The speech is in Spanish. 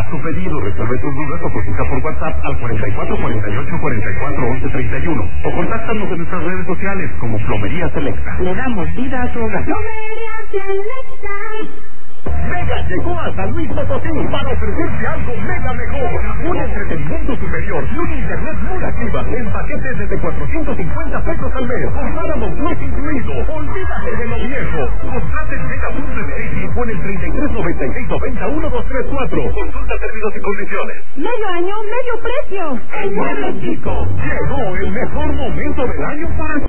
Haz tu pedido, resuelve tus dudas o consulta por WhatsApp al 44 48 44 11 31 o contáctanos en nuestras redes sociales como Plomería Selecta. Le damos vida a tu hogar. Plomería Selecta. Mega llegó a San Luis Potosí para ofrecerte algo mega mejor. Un entretenimiento superior y un internet muy activa en paquetes desde 450 pesos al mes. Con Paramount Plus incluido. Olvídate de lo viejo. Contrate en Mega.mx o en el 33 96 90 1234. Consulta términos y condiciones. Medio año, medio precio. ¡Bueno, chicos! Llegó el mejor momento del año para